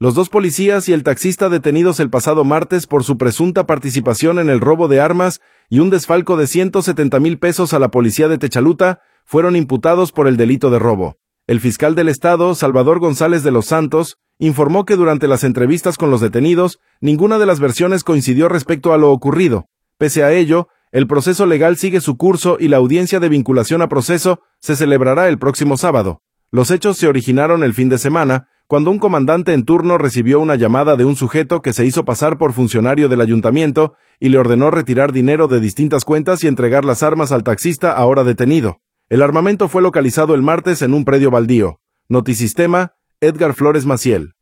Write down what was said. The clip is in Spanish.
Los dos policías y el taxista detenidos el pasado martes por su presunta participación en el robo de armas y un desfalco de 170,000 pesos a la policía de Techaluta fueron imputados por el delito de robo. El fiscal del estado, Salvador González de los Santos, informó que durante las entrevistas con los detenidos, ninguna de las versiones coincidió respecto a lo ocurrido. Pese a ello, el proceso legal sigue su curso y la audiencia de vinculación a proceso se celebrará el próximo sábado. Los hechos se originaron el fin de semana, cuando un comandante en turno recibió una llamada de un sujeto que se hizo pasar por funcionario del ayuntamiento y le ordenó retirar dinero de distintas cuentas y entregar las armas al taxista ahora detenido. El armamento fue localizado el martes en un predio baldío. Notisistema, Edgar Flores Maciel.